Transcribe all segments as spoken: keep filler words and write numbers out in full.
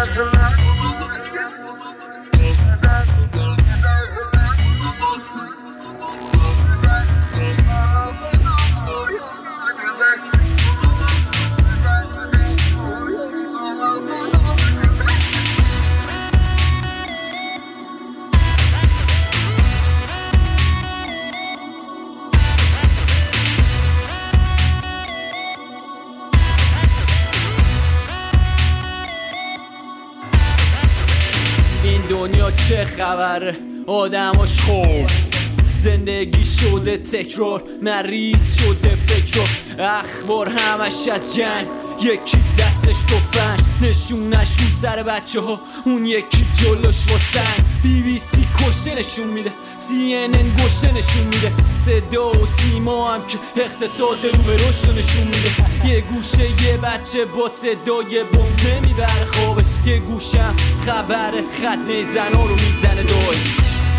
دنیا چه خبره آدماش خوب زندگی شده تکرار مریض شده فکر اخبار همش از جنگ یکی دستش تفنگ نشونش رو سر بچه ها اون یکی جلوش واسنگ بی بی سی کشته نشون میده سی ان ان گشته نشون میده صدا و سیما هم که اقتصاد رو به رشد نشون میده یه گوشه یه بچه با صدای بمب نمیبره خوابش یه گوشم خبر ختنه زنا رو میزنه داشت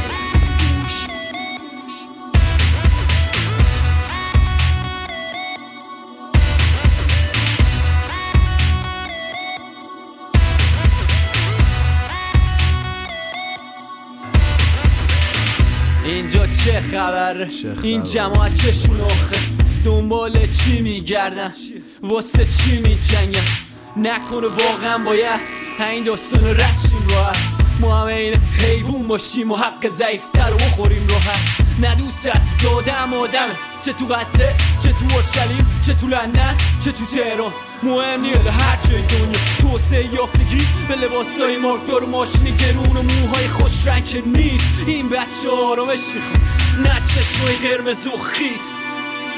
اینجا چه خبره این جماعت چشون آخه دنبال چی میگردن واسه چی میجنگن نکنه واقعا باید این داستان رد شیم راحت ما همه این حیوون باشیم و حق ضعیفتر رو بخوریم راحت نه دوست از آدم آدمه چه تو قدسه چه تو اورشلیم چه تو لندن چه تو تهران مهم نیست هر جای دنیا توسعه یافتگی به لباسای مارکدار و ماشین گرون و موهای خوش رنگ که نیست این بچه آرامش میخواد نه چشمای قرمز و خیس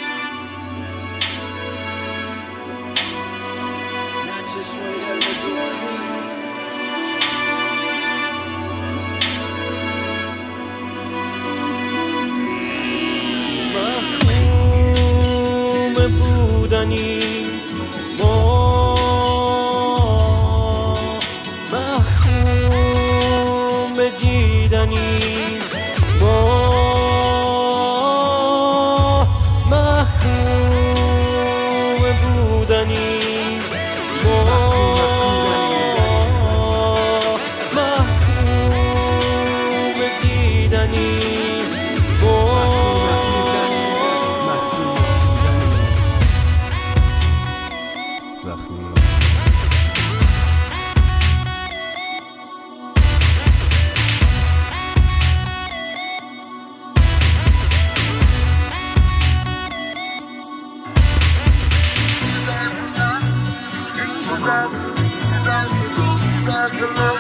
نه چشمای قرمز و خیس محکوم بودنی That's